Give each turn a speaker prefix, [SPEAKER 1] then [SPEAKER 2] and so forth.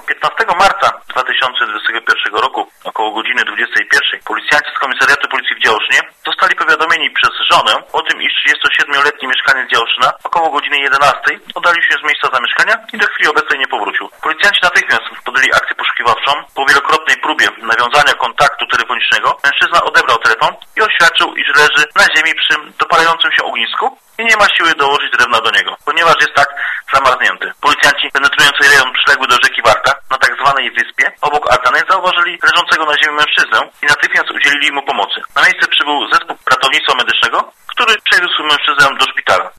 [SPEAKER 1] 15 marca 2021 roku, około godziny 21, policjanci z Komisariatu Policji w Działszynie zostali powiadomieni przez żonę o tym, iż 37-letni mieszkaniec Działszyna około godziny 11 oddalił się z miejsca zamieszkania i do chwili obecnej nie powrócił. Policjanci natychmiast podjęli akcję poszukiwawczą. Po wielokrotnej próbie nawiązania kontaktu telefonicznego mężczyzna odebrał telefon i oświadczył, iż leży na ziemi przy dopalającym się ognisku i nie ma siły dołożyć drewna do niego, ponieważ jest tak zamarznięty. Policjanci penetrujący rejon przyległy do rzeki Warta, na tak zwanej wyspie, obok altany, zauważyli leżącego na ziemi mężczyznę i natychmiast udzielili mu pomocy. Na miejsce przybył zespół ratownictwa medycznego, który przewiózł mężczyznę do szpitala.